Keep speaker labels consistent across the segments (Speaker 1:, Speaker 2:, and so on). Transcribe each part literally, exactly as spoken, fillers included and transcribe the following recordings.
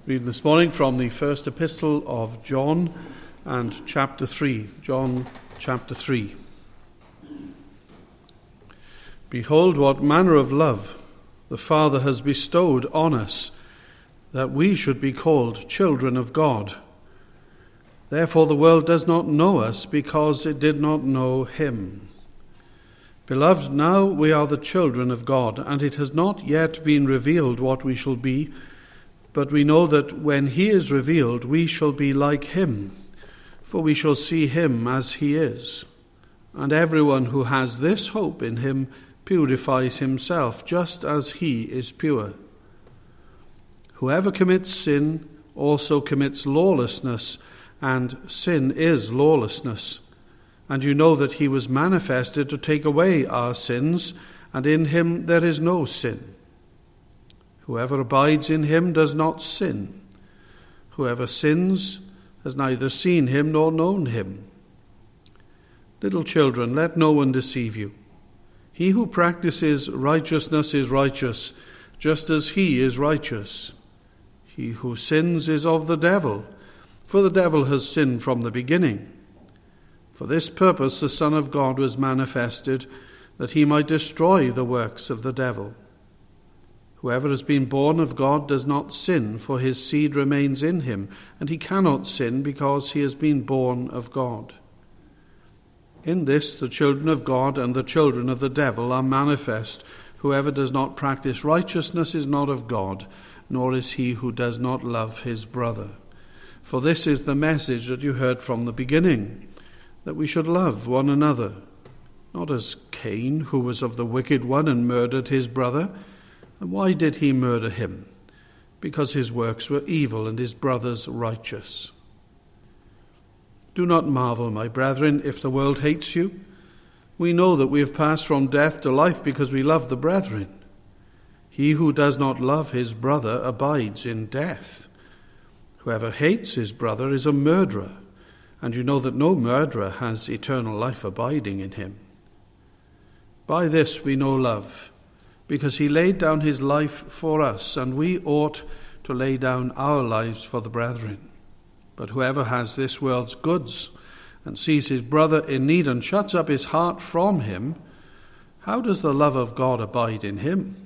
Speaker 1: Reading this morning from the first epistle of John and chapter three. John chapter three. Behold, what manner of love the Father has bestowed on us, that we should be called children of God. Therefore the world does not know us, because it did not know him. Beloved, now we are the children of God, and it has not yet been revealed what we shall be. But we know that when he is revealed, we shall be like him, for we shall see him as he is. And everyone who has this hope in him purifies himself, just as he is pure. Whoever commits sin also commits lawlessness, and sin is lawlessness. And you know that he was manifested to take away our sins, and in him there is no sin. Whoever abides in him does not sin. Whoever sins has neither seen him nor known him. Little children, let no one deceive you. He who practices righteousness is righteous, just as he is righteous. He who sins is of the devil, for the devil has sinned from the beginning. For this purpose the Son of God was manifested, that he might destroy the works of the devil. Whoever has been born of God does not sin, for his seed remains in him, and he cannot sin because he has been born of God. In this the children of God and the children of the devil are manifest. Whoever does not practice righteousness is not of God, nor is he who does not love his brother. For this is the message that you heard from the beginning, that we should love one another, not as Cain, who was of the wicked one and murdered his brother. And why did he murder him? Because his works were evil and his brother's righteous. Do not marvel, my brethren, if the world hates you. We know that we have passed from death to life because we love the brethren. He who does not love his brother abides in death. Whoever hates his brother is a murderer, and you know that no murderer has eternal life abiding in him. By this we know love, because he laid down his life for us, and we ought to lay down our lives for the brethren. But whoever has this world's goods and sees his brother in need and shuts up his heart from him, how does the love of God abide in him?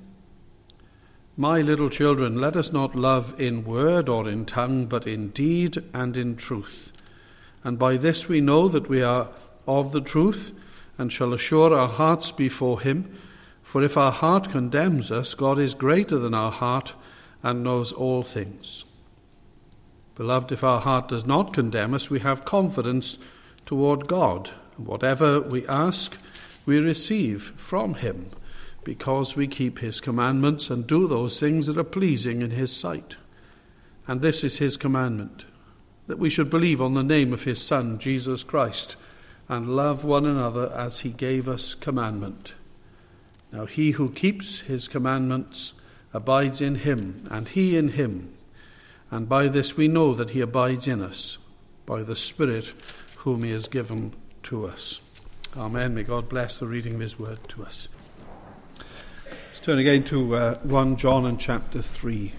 Speaker 1: My little children, let us not love in word or in tongue, but in deed and in truth. And by this we know that we are of the truth, and shall assure our hearts before him. For if our heart condemns us, God is greater than our heart and knows all things. Beloved, if our heart does not condemn us, we have confidence toward God. And whatever we ask, we receive from him, because we keep his commandments and do those things that are pleasing in his sight. And this is his commandment, that we should believe on the name of his Son, Jesus Christ, and love one another as he gave us commandment. Now he who keeps his commandments abides in him, and he in him. And by this we know that he abides in us, by the Spirit whom he has given to us. Amen. May God bless the reading of his word to us. Let's turn again to uh, First John and chapter three.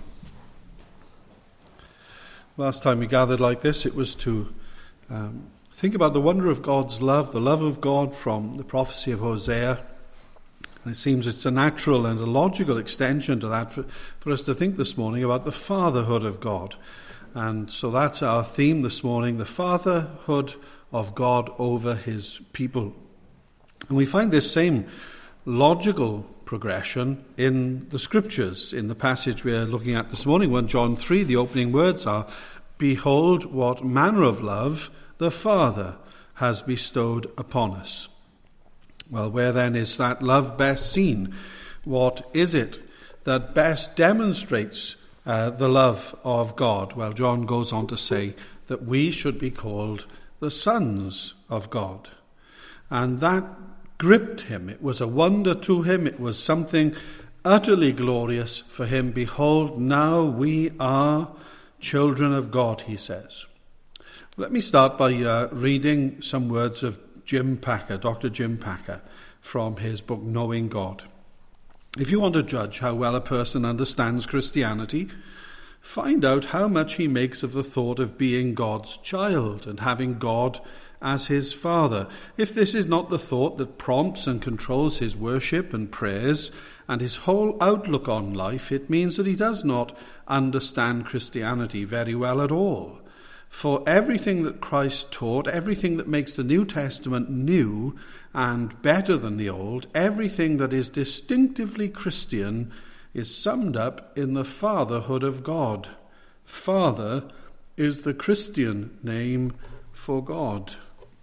Speaker 1: Last time we gathered like this, it was to um, think about the wonder of God's love, the love of God from the prophecy of Hosea. And it seems it's a natural and a logical extension to that for, for us to think this morning about the fatherhood of God. And so that's our theme this morning, the fatherhood of God over his people. And we find this same logical progression in the scriptures. In the passage we are looking at this morning, First John three, the opening words are, "Behold, what manner of love the Father has bestowed upon us." Well, where then is that love best seen? What is it that best demonstrates uh, the love of God? Well, John goes on to say that we should be called the sons of God. And that gripped him. It was a wonder to him. It was something utterly glorious for him. Behold, now we are children of God, he says. Let me start by uh, reading some words of Jim Packer, Doctor Jim Packer, from his book Knowing God. If you want to judge how well a person understands Christianity, find out how much he makes of the thought of being God's child and having God as his Father. If this is not the thought that prompts and controls his worship and prayers and his whole outlook on life, it means that he does not understand Christianity very well at all. For everything that Christ taught, everything that makes the New Testament new and better than the Old, everything that is distinctively Christian is summed up in the fatherhood of God. Father is the Christian name for God.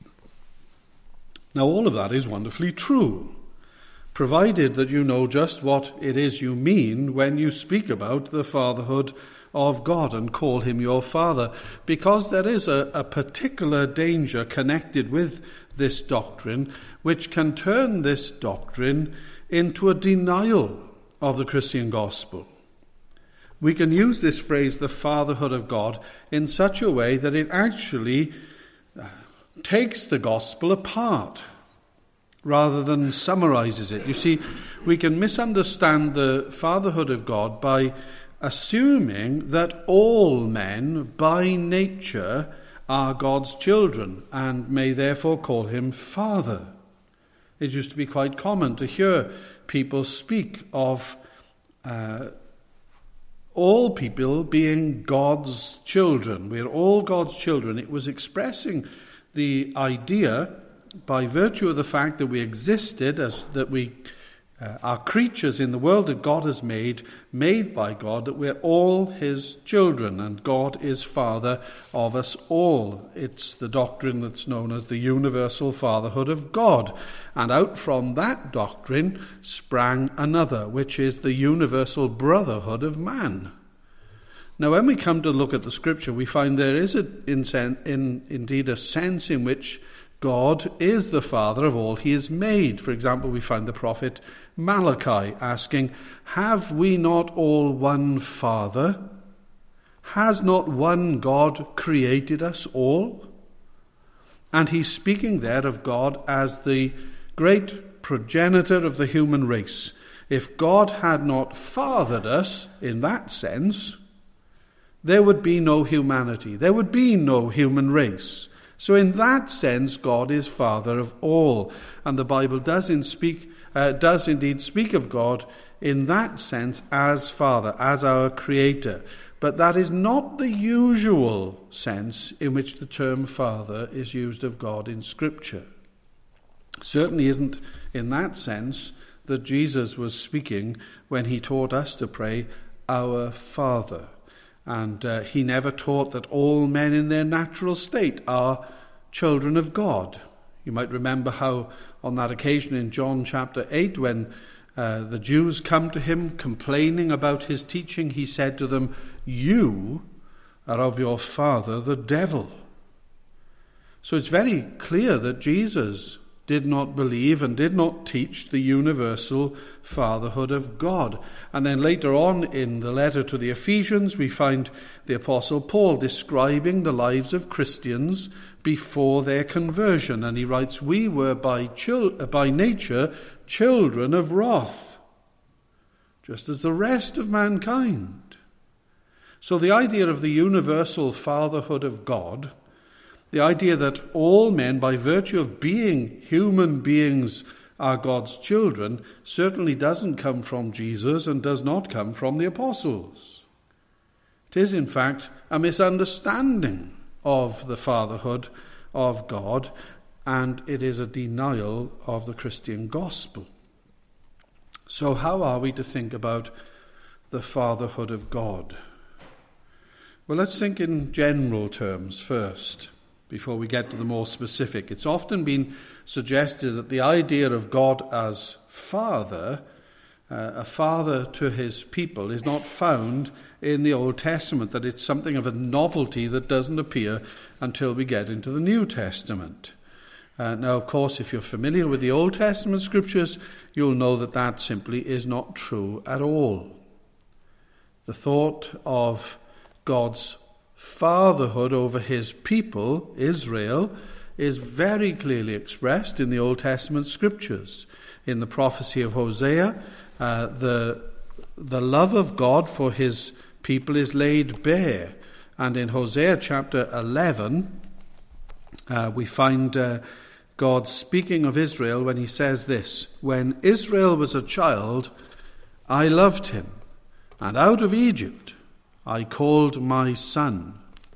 Speaker 1: Now, all of that is wonderfully true, provided that you know just what it is you mean when you speak about the fatherhood of God and call him your Father, because there is a, a particular danger connected with this doctrine which can turn this doctrine into a denial of the Christian gospel. We can use this phrase, the fatherhood of God, in such a way that it actually uh, takes the gospel apart rather than summarizes it. You see, we can misunderstand the fatherhood of God by assuming that all men by nature are God's children and may therefore call him Father. It used to be quite common to hear people speak of uh, all people being God's children. We're all God's children. It was expressing the idea, by virtue of the fact that we existed, as that we uh, are creatures in the world that God has made, made by God, that we're all his children, and God is Father of us all. It's the doctrine that's known as the universal fatherhood of God. And out from that doctrine sprang another, which is the universal brotherhood of man. Now, when we come to look at the scripture, we find there is a, in, in, indeed a sense in which God is the Father of all he has made. For example, we find the prophet Malachi asking, "Have we not all one Father? Has not one God created us all?" And he's speaking there of God as the great progenitor of the human race. If God had not fathered us in that sense, there would be no humanity. There would be no human race. So in that sense, God is Father of all. And the Bible does, in speak, uh, does indeed speak of God in that sense as Father, as our Creator. But that is not the usual sense in which the term Father is used of God in Scripture. Certainly isn't in that sense that Jesus was speaking when he taught us to pray, "Our Father." And uh, he never taught that all men in their natural state are children of God. You might remember how on that occasion in John chapter eight, when uh, the Jews come to him complaining about his teaching, he said to them, "You are of your father the devil." So it's very clear that Jesus did not believe and did not teach the universal fatherhood of God. And then later on in the letter to the Ephesians, we find the Apostle Paul describing the lives of Christians before their conversion. And he writes, "We were by, chil- by nature children of wrath, just as the rest of mankind." So the idea of the universal fatherhood of God, the idea that all men, by virtue of being human beings, are God's children, certainly doesn't come from Jesus and does not come from the apostles. It is, in fact, a misunderstanding of the fatherhood of God, and it is a denial of the Christian gospel. So how are we to think about the fatherhood of God? Well, let's think in general terms first, before we get to the more specific. It's often been suggested that the idea of God as Father, uh, a father to his people, is not found in the Old Testament, that it's something of a novelty that doesn't appear until we get into the New Testament. Uh, now, of course, if you're familiar with the Old Testament scriptures, you'll know that that simply is not true at all. The thought of God's fatherhood over his people, Israel, is very clearly expressed in the Old Testament scriptures. In the prophecy of Hosea, uh, the, the love of God for his people is laid bare. And in Hosea chapter eleven, uh, we find uh, God speaking of Israel when he says this: "When Israel was a child, I loved him, and out of Egypt I called my son.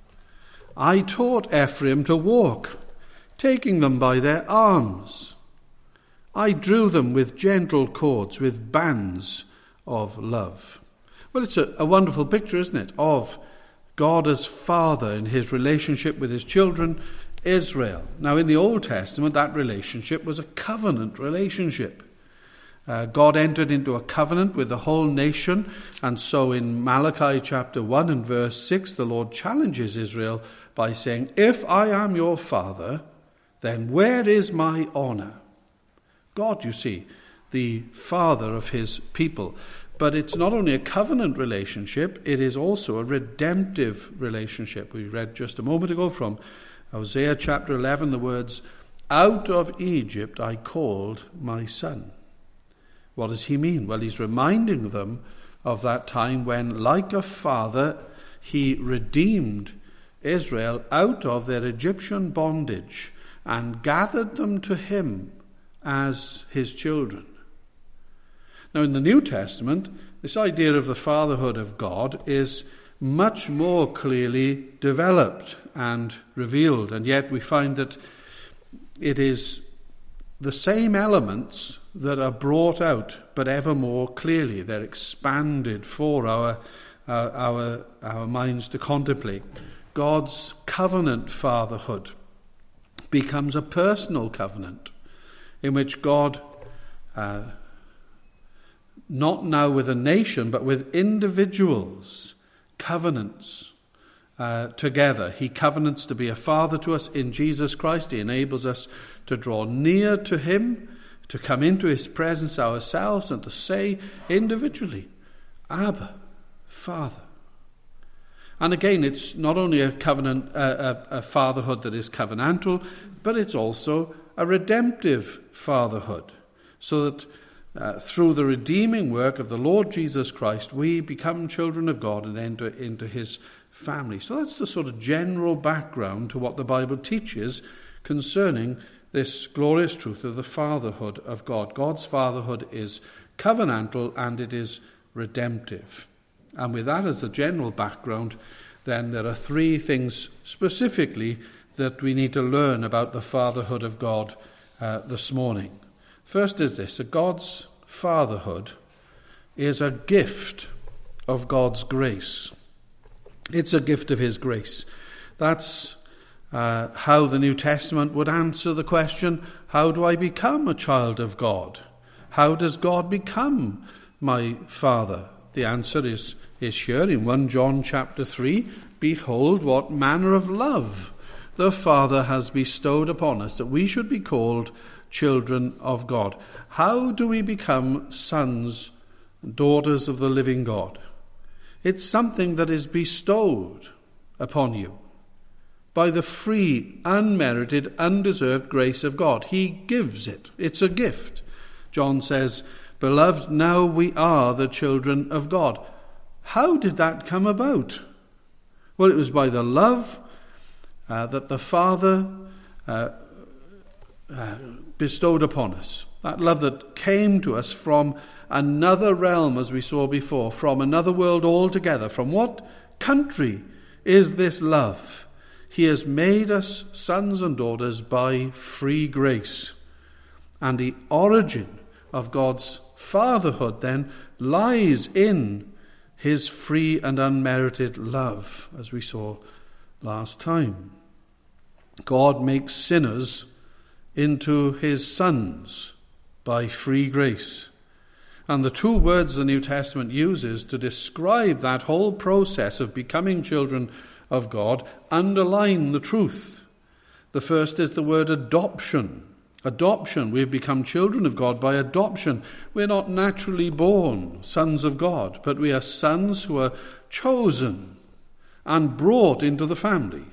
Speaker 1: I taught Ephraim to walk, taking them by their arms. I drew them with gentle cords, with bands of love." Well, it's a, a wonderful picture, isn't it, of God as Father in his relationship with his children, Israel. Now, in the Old Testament, that relationship was a covenant relationship. Uh, God entered into a covenant with the whole nation, and so in Malachi chapter one and verse six, the Lord challenges Israel by saying, "If I am your father, then where is my honor?" God, you see, the father of his people. But it's not only a covenant relationship, it is also a redemptive relationship. We read just a moment ago from Hosea chapter eleven the words, "Out of Egypt I called my son." What does he mean? Well, he's reminding them of that time when, like a father, he redeemed Israel out of their Egyptian bondage and gathered them to him as his children. Now, in the New Testament, this idea of the fatherhood of God is much more clearly developed and revealed, and yet we find that it is the same elements that are brought out, but ever more clearly. They're expanded for our, our, our, our minds to contemplate. God's covenant fatherhood becomes a personal covenant in which God, uh, not now with a nation, but with individuals, covenants uh, together. He covenants to be a father to us in Jesus Christ. He enables us to draw near to him, to come into his presence ourselves, and to say individually, "Abba, Father." And again, it's not only a covenant, uh, a, a fatherhood that is covenantal, but it's also a redemptive fatherhood, so that uh, through the redeeming work of the Lord Jesus Christ, we become children of God and enter into his family. So that's the sort of general background to what the Bible teaches concerning this glorious truth of the fatherhood of God. God's fatherhood is covenantal and it is redemptive. And with that as a general background, then there are three things specifically that we need to learn about the fatherhood of God uh, this morning. First is this: that God's fatherhood is a gift of God's grace. It's a gift of his grace. That's uh, how the New Testament would answer the question, how do I become a child of God? How does God become my Father? The answer is, is here in First John chapter three. Behold, what manner of love the Father has bestowed upon us, that we should be called children of God. How do we become sons and daughters of the living God? It's something that is bestowed upon you by the free, unmerited, undeserved grace of God. He gives it. It's a gift. John says, "Beloved, now we are the children of God." How did that come about? Well, it was by the love uh, that the Father uh, uh, bestowed upon us. That love that came to us from another realm, as we saw before, from another world altogether. From what country is this love? He has made us sons and daughters by free grace. And the origin of God's fatherhood then lies in his free and unmerited love, as we saw last time. God makes sinners into his sons by free grace. And the two words the New Testament uses to describe that whole process of becoming children of God underline the truth. The first is the word adoption. Adoption. We've become children of God by adoption. We're not naturally born sons of God, but we are sons who are chosen and brought into the family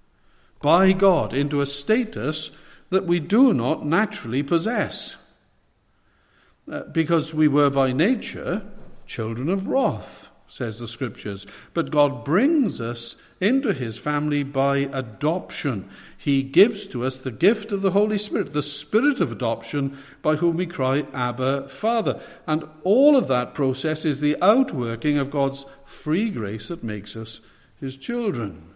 Speaker 1: by God, into a status that we do not naturally possess. Uh, because we were by nature children of wrath, says the Scriptures, but God brings us into his family by adoption. He gives to us the gift of the Holy Spirit, the Spirit of adoption, by whom we cry, Abba, Father. And all of that process is the outworking of God's free grace that makes us his children.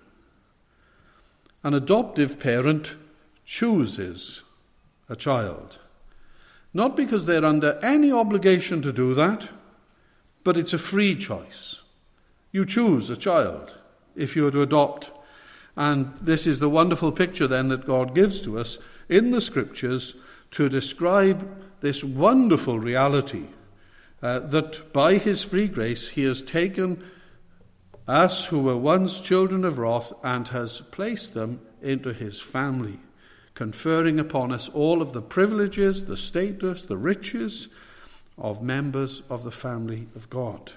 Speaker 1: An adoptive parent chooses a child, not because they're under any obligation to do that, but it's a free choice. You choose a child if you are to adopt. And this is the wonderful picture then that God gives to us in the Scriptures to describe this wonderful reality uh, that by his free grace he has taken us who were once children of wrath and has placed them into his family, conferring upon us all of the privileges, the status, the riches of members of the family of God.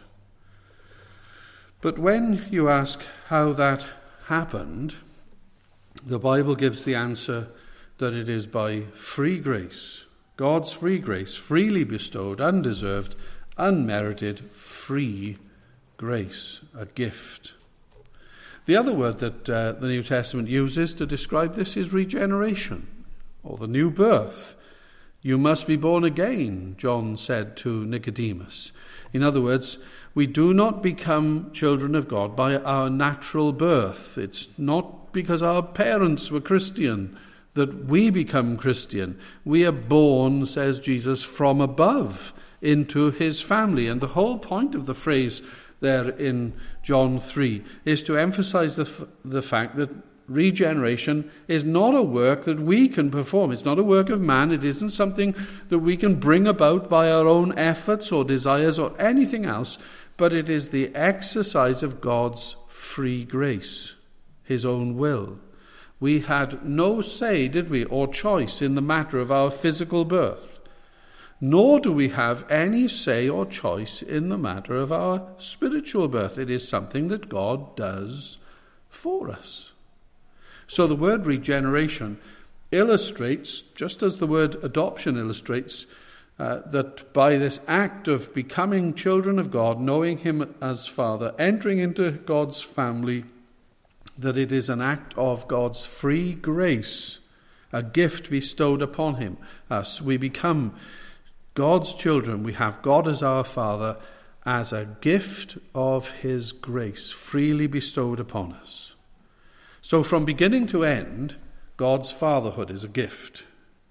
Speaker 1: But when you ask how that happened, the Bible gives the answer that it is by free grace, God's free grace, freely bestowed, undeserved, unmerited, free grace, a gift. The other word that uh, the New Testament uses to describe this is regeneration, or the new birth. You must be born again, John said to Nicodemus. In other words, we do not become children of God by our natural birth. It's not because our parents were Christian that we become Christian. We are born, says Jesus, from above into his family. And the whole point of the phrase there in John three is to emphasize the, f- the fact that regeneration is not a work that we can perform. It's not a work of man. It isn't something that we can bring about by our own efforts or desires or anything else, but it is the exercise of God's free grace, his own will. We had no say, did we, or choice in the matter of our physical birth, nor do we have any say or choice in the matter of our spiritual birth. It is something that God does for us. So the word regeneration illustrates, just as the word adoption illustrates, uh, that by this act of becoming children of God, knowing him as Father, entering into God's family, that it is an act of God's free grace, a gift bestowed upon him. Us, we become God's children. We have God as our Father as a gift of his grace, freely bestowed upon us. So from beginning to end, God's fatherhood is a gift.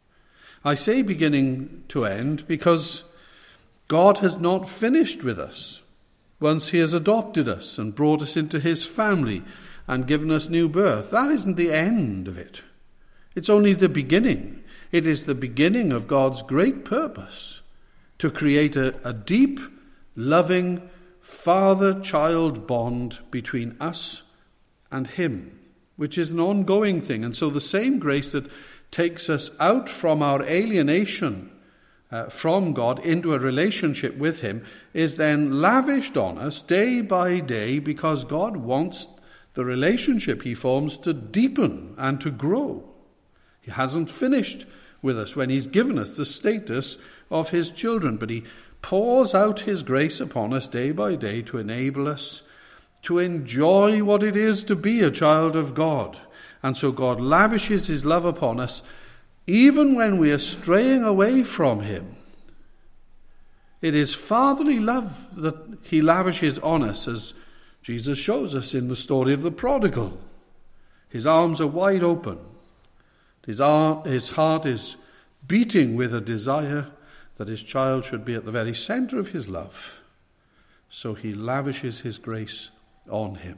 Speaker 1: I say beginning to end because God has not finished with us once he has adopted us and brought us into his family and given us new birth. That isn't the end of it. It's only the beginning. It is the beginning of God's great purpose to create a, a deep, loving, father-child bond between us and him, which is an ongoing thing. And so the same grace that takes us out from our alienation uh, from God into a relationship with him is then lavished on us day by day because God wants the relationship he forms to deepen and to grow. He hasn't finished with us when he's given us the status of his children, but he pours out his grace upon us day by day to enable us to enjoy what it is to be a child of God. And so God lavishes his love upon us even when we are straying away from him. It is fatherly love that he lavishes on us, as Jesus shows us in the story of the prodigal. His arms are wide open. His, ar- his heart is beating with a desire that his child should be at the very center of his love. So he lavishes his grace on him.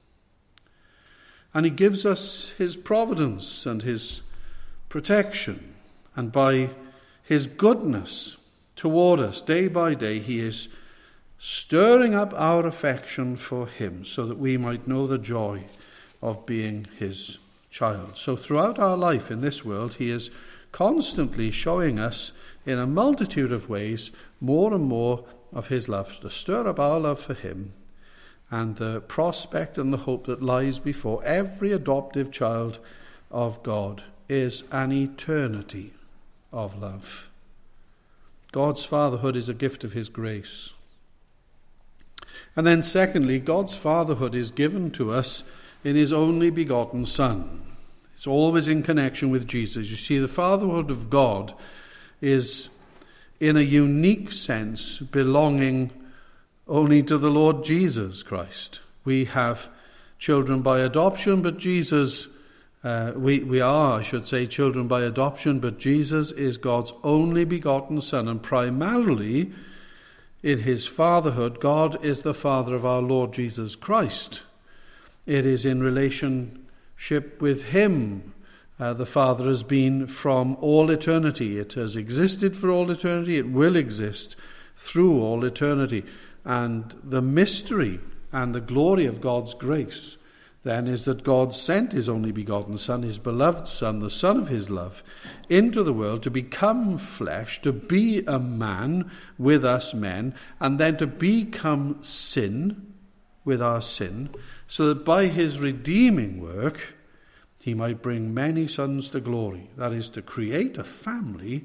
Speaker 1: And he gives us his providence and his protection. And by his goodness toward us day by day, he is stirring up our affection for him so that we might know the joy of being his child. So throughout our life in this world, he is constantly showing us in a multitude of ways more and more of his love, to stir up our love for him and the prospect and the hope that lies before every adoptive child of God is an eternity of love. God's fatherhood is a gift of his grace. And then secondly, God's fatherhood is given to us in his only begotten Son. It's always in connection with Jesus. You see, the fatherhood of God is, in a unique sense, belonging only to the Lord Jesus Christ. We have children by adoption, but Jesus, uh, we, we are, I should say, children by adoption, but Jesus is God's only begotten Son, and primarily in his fatherhood, God is the Father of our Lord Jesus Christ. It is in relationship with him. Uh, the Father has been from all eternity. It has existed for all eternity. It will exist through all eternity. And the mystery and the glory of God's grace then is that God sent his only begotten Son, his beloved Son, the Son of his love, into the world to become flesh, to be a man with us men, and then to become sin with our sin, so that by his redeeming work he might bring many sons to glory. That is, to create a family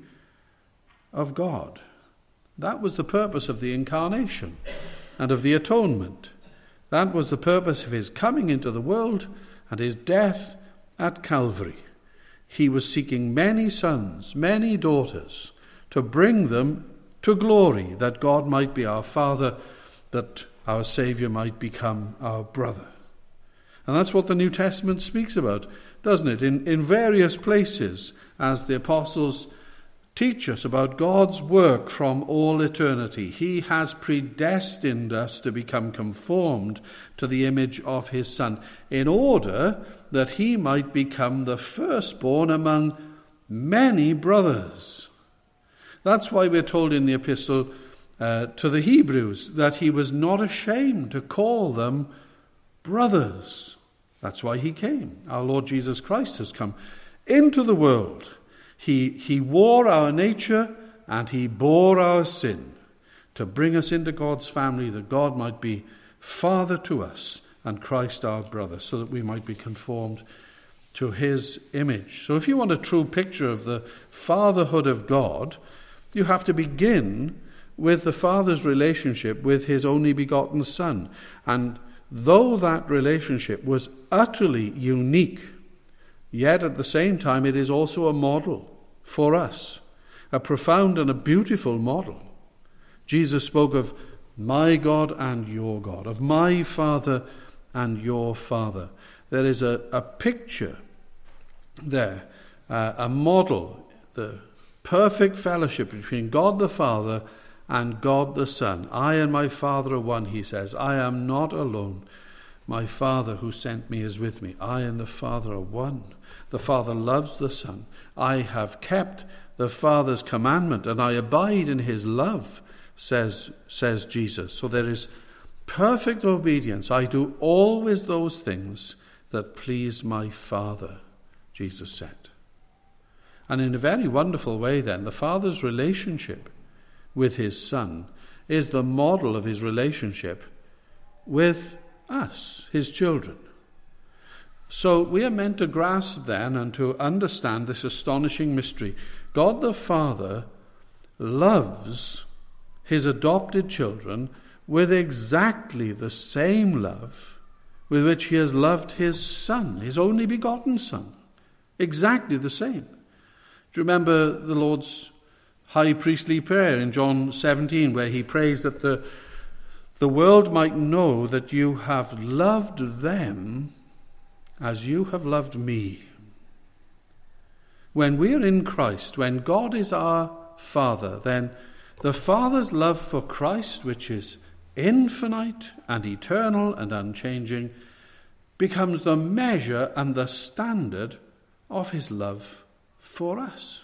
Speaker 1: of God. That was the purpose of the incarnation and of the atonement. That was the purpose of his coming into the world and his death at Calvary. He was seeking many sons, many daughters, to bring them to glory, that God might be our Father, that our Saviour might become our brother. And that's what the New Testament speaks about, doesn't it? In, in various places, as the apostles teach us about God's work from all eternity. He has predestined us to become conformed to the image of his Son, in order that he might become the firstborn among many brothers. That's why we're told in the epistle uh, to the Hebrews that he was not ashamed to call them brothers. That's why he came. Our Lord Jesus Christ has come into the world. He, he wore our nature and he bore our sin to bring us into God's family, that God might be Father to us and Christ our brother, so that we might be conformed to his image. So if you want a true picture of the fatherhood of God, you have to begin with the Father's relationship with his only begotten Son. And though that relationship was utterly unique, yet at the same time it is also a model for us, a profound and a beautiful model. Jesus spoke of my God and your God, of my Father and your Father. There is a, a picture there, uh, a model, the perfect fellowship between God the Father and God the Son. I and my Father are one, he says. I am not alone. My Father who sent me is with me. I and the Father are one. The Father loves the Son. I have kept the Father's commandment, and I abide in his love, says, says Jesus. So there is perfect obedience. I do always those things that please my Father, Jesus said. And in a very wonderful way then, the Father's relationship with his Son is the model of his relationship with us, his children. So we are meant to grasp then and to understand this astonishing mystery. God the Father loves his adopted children with exactly the same love with which he has loved his Son, his only begotten Son. Exactly the same. Do you remember the Lord's high priestly prayer in John seventeen, where he prays that the, the world might know that you have loved them as you have loved me. When we are in Christ, when God is our Father, then the Father's love for Christ, which is infinite and eternal and unchanging, becomes the measure and the standard of his love for us.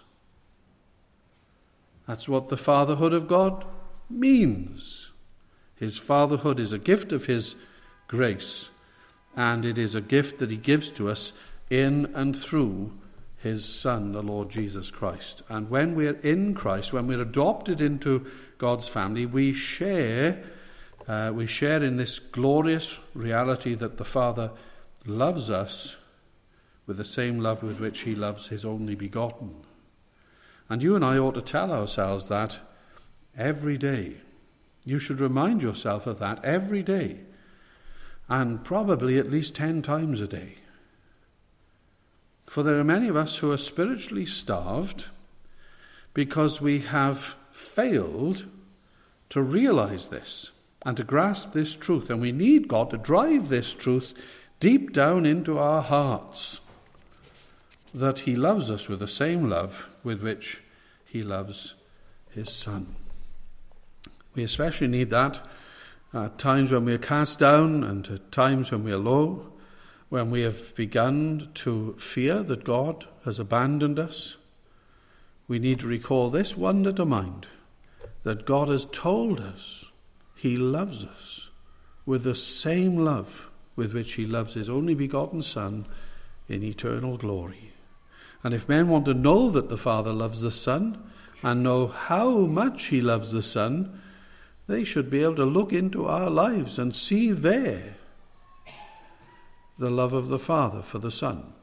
Speaker 1: That's what the fatherhood of God means. His fatherhood is a gift of his grace, and it is a gift that he gives to us in and through his Son, the Lord Jesus Christ. And when we're in Christ, when we're adopted into God's family, we share, uh, we share in this glorious reality that the Father loves us with the same love with which he loves his only begotten. And you and I ought to tell ourselves that every day. You should remind yourself of that every day, and probably at least ten times a day. For there are many of us who are spiritually starved because we have failed to realize this and to grasp this truth, and we need God to drive this truth deep down into our hearts, that he loves us with the same love with which he loves his Son. We especially need that at times when we are cast down and at times when we are low, when we have begun to fear that God has abandoned us. We need to recall this wonder to mind, that God has told us he loves us with the same love with which he loves his only begotten Son in eternal glory. And if men want to know that the Father loves the Son and know how much he loves the Son, they should be able to look into our lives and see there the love of the Father for the Son.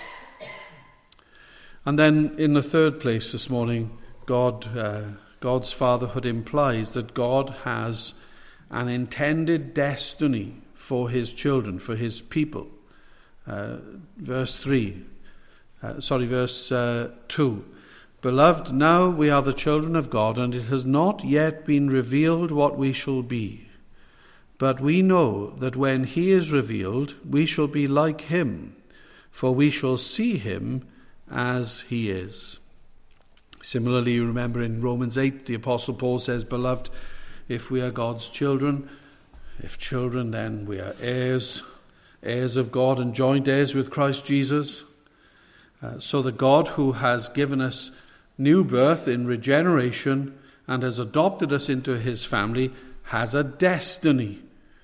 Speaker 1: And then in the third place this morning, God, uh, God's fatherhood implies that God has an intended destiny for his children, for his people. Uh, verse three, uh, sorry, verse uh, two. Beloved, now we are the children of God, and it has not yet been revealed what we shall be. But we know that when he is revealed, we shall be like him, for we shall see him as he is. Similarly, you remember in Romans eight, the Apostle Paul says, Beloved, if we are God's children, if children, then we are heirs, heirs of God and joint heirs with Christ Jesus. Uh, so that God, who has given us new birth in regeneration and has adopted us into his family, has a destiny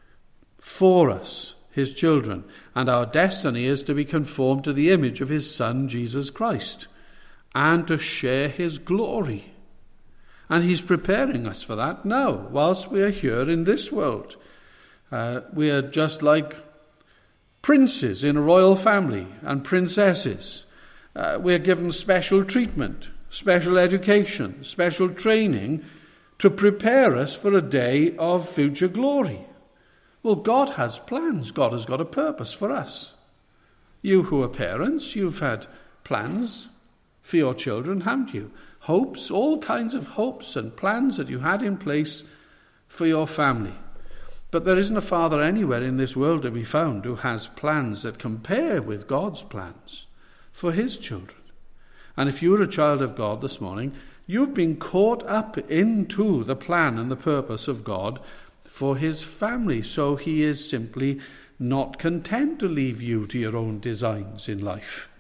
Speaker 1: for us, his children. And our destiny is to be conformed to the image of his Son, Jesus Christ, and to share his glory. And he's preparing us for that now, whilst we are here in this world. Uh, we are just like princes in a royal family and princesses. Uh, we are given special treatment, special education, special training to prepare us for a day of future glory. Well, God has plans. God has got a purpose for us. You who are parents, you've had plans for your children, haven't you? Hopes, all kinds of hopes and plans that you had in place for your family. But there isn't a father anywhere in this world to be found who has plans that compare with God's plans for his children. And if you're a child of God this morning, you've been caught up into the plan and the purpose of God for his family. So he is simply not content to leave you to your own designs in life.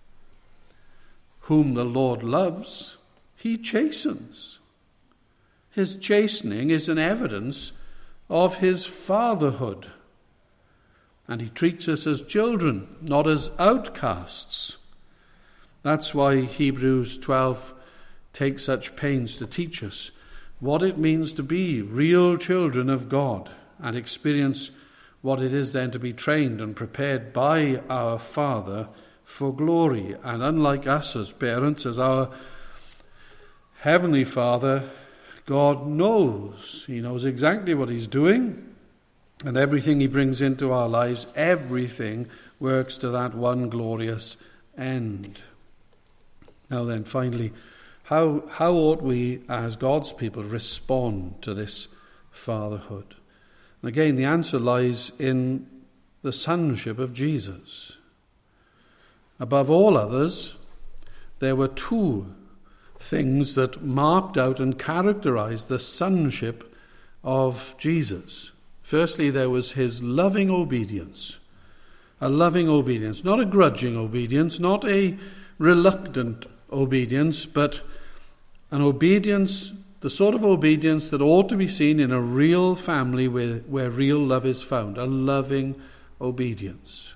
Speaker 1: Whom the Lord loves, he chastens. His chastening is an evidence of his fatherhood. And he treats us as children, not as outcasts. That's why Hebrews twelve takes such pains to teach us what it means to be real children of God and experience what it is then to be trained and prepared by our Father for glory. And unlike us as parents, as our Heavenly Father, God knows. He knows exactly what he's doing, and everything he brings into our lives, everything works to that one glorious end. Now then, finally, how, how ought we as God's people respond to this fatherhood? And again, the answer lies in the sonship of Jesus. Above all others, there were two things that marked out and characterized the sonship of Jesus. Firstly, there was his loving obedience. A loving obedience, not a grudging obedience, not a reluctant obedience, but an obedience, the sort of obedience that ought to be seen in a real family where, where real love is found, a loving obedience.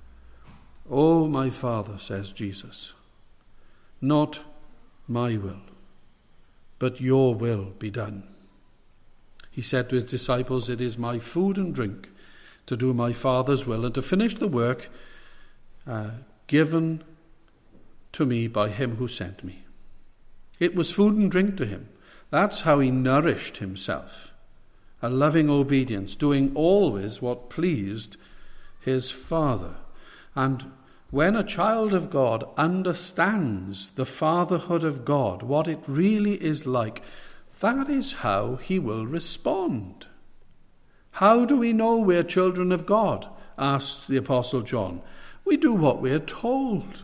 Speaker 1: "Oh, my Father," says Jesus, "not my will, but your will be done." He said to his disciples, "It is my food and drink to do my Father's will and to finish the work uh, given to me by him who sent me." It was food and drink to him. That's how he nourished himself. a loving obedience, doing always what pleased his Father. And when a child of God understands the fatherhood of God, what it really is like, that is how he will respond. How do we know we're children of God? Asked the Apostle John. We do what we're told.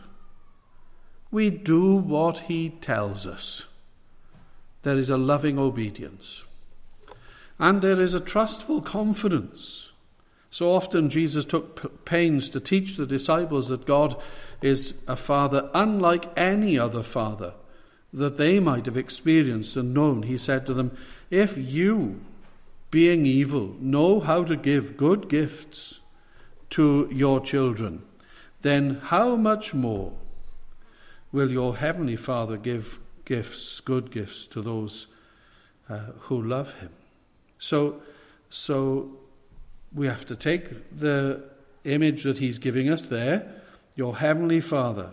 Speaker 1: We do what he tells us. There is a loving obedience. And there is a trustful confidence. So often Jesus took pains to teach the disciples that God is a Father unlike any other father that they might have experienced and known. He said to them, if you, being evil, know how to give good gifts to your children, then how much more will your heavenly Father give gifts, good gifts, to those uh, who love him? So, so we have to take the image that he's giving us there, your heavenly Father,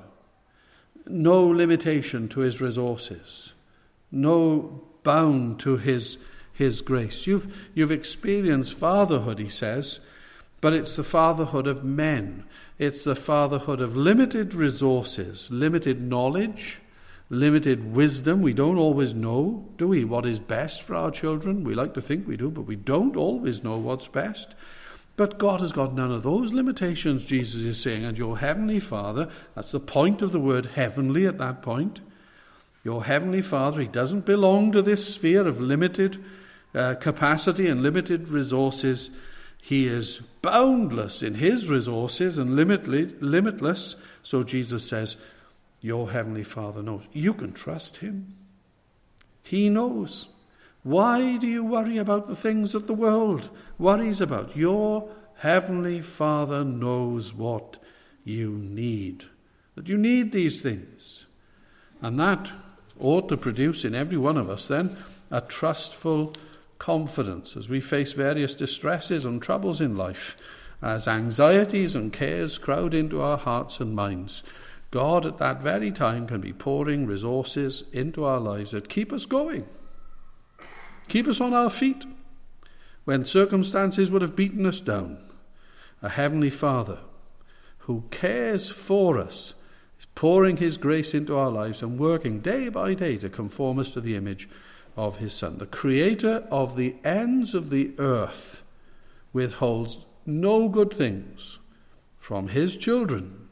Speaker 1: no limitation to his resources, no bound to his his grace. You've you've experienced fatherhood, he says, but it's the fatherhood of men. It's the fatherhood of limited resources, limited knowledge, limited wisdom. We don't always know, do we, what is best for our children? We like to think we do, but we don't always know what's best. But God has got none of those limitations, Jesus is saying. And your heavenly Father, that's the point of the word heavenly at that point. Your heavenly Father, he doesn't belong to this sphere of limited uh, capacity and limited resources. He is boundless in his resources and limitless. So Jesus says, your heavenly Father knows. You can trust him. He knows. Why do you worry about the things that the world worries about? Your heavenly Father knows what you need. That you need these things. And that ought to produce in every one of us then a trustful confidence as we face various distresses and troubles in life, as anxieties and cares crowd into our hearts and minds. God at that very time can be pouring resources into our lives that keep us going. Keep us on our feet when circumstances would have beaten us down. A heavenly Father who cares for us is pouring his grace into our lives and working day by day to conform us to the image of his Son. The Creator of the ends of the earth withholds no good things from his children.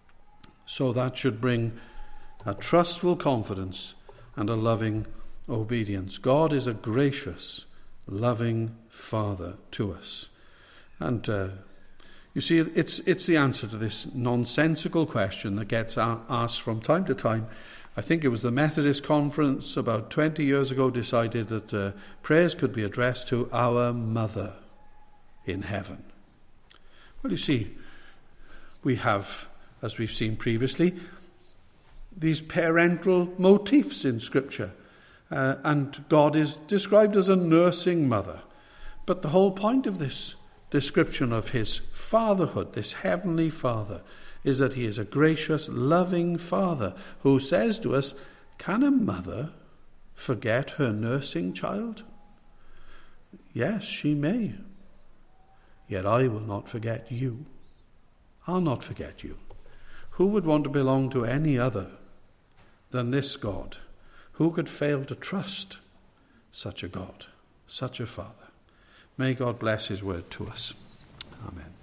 Speaker 1: So that should bring a trustful confidence and a loving obedience. God is a gracious, loving Father to us. And uh, you see, it's it's the answer to this nonsensical question that gets a- asked from time to time. I think it was the Methodist Conference about twenty years ago decided that uh, prayers could be addressed to our Mother in heaven. Well, you see, we have, as we've seen previously, these parental motifs in Scripture. Uh, and God is described as a nursing mother. But the whole point of this description of his fatherhood, this heavenly Father, is that he is a gracious, loving Father who says to us, can a mother forget her nursing child? Yes, she may. Yet I will not forget you. I'll not forget you. Who would want to belong to any other than this God? Who could fail to trust such a God, such a Father? May God bless his word to us. Amen.